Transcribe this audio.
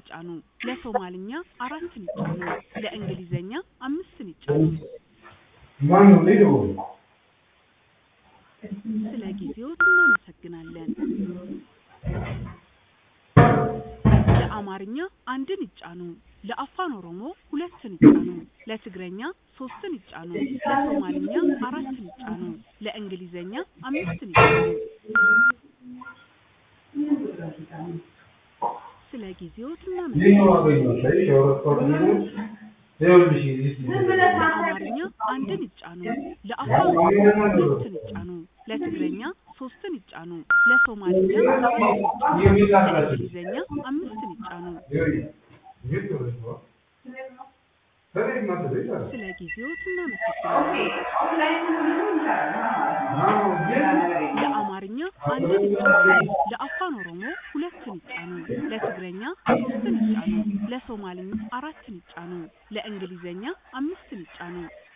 ይጫኑ ለሶማሊኛ 4 ይጫኑ ለእንግሊዘኛ 5 ይጫኑ ማን ነው ስለ ጊዜው እናመሰግናለን ለአማርኛ 1 ይጫኑ ለአፋን ኦሮሞ 2 ይጫኑ ለትግረኛ 3 ይጫኑ ለሶማሊኛ 4 ይጫኑ ለእንግሊዘኛ 5 ይጫኑ ስለ ጊዜው እናመሰግናለን ለአማርኛ 1 ይጫኑ ለአፋን ኦሮሞ 2 ይጫኑ ለትግረኛ 3 ይጫኑ ለሶማሊኛ 4 ይጫኑ ለእንግሊዘኛ 5 ይጫኑ ስለ ጊዜው እናመሰግናለን ለአማርኛ 1 ይጫኑ ለአፋን ኦሮሞ 2 ይጫኑ ለትግረኛ 3 ይጫኑ ለሶማሊኛ 4 ይጫኑ ለእንግሊዘኛ 5 ይጫኑ